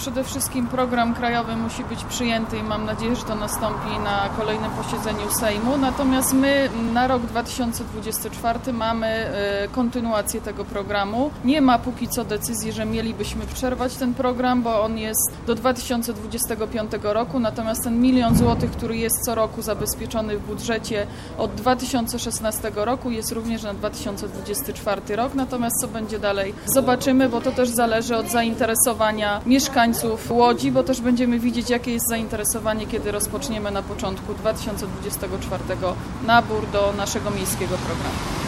Przede wszystkim program krajowy musi być przyjęty i mam nadzieję, że to nastąpi na kolejnym posiedzeniu Sejmu. Natomiast my na rok 2024 mamy kontynuację tego programu. Nie ma póki co decyzji, że mielibyśmy przerwać ten program, bo on jest do 2025 roku. Natomiast ten 1 000 000 złotych, który jest co roku zabezpieczony w budżecie od 2016 roku, jest również na 2024 rok. Natomiast co będzie dalej? Zobaczymy, bo to też zależy od zainteresowania mieszkańców Łodzi, bo też będziemy widzieć, jakie jest zainteresowanie, kiedy rozpoczniemy na początku 2024 nabór do naszego miejskiego programu.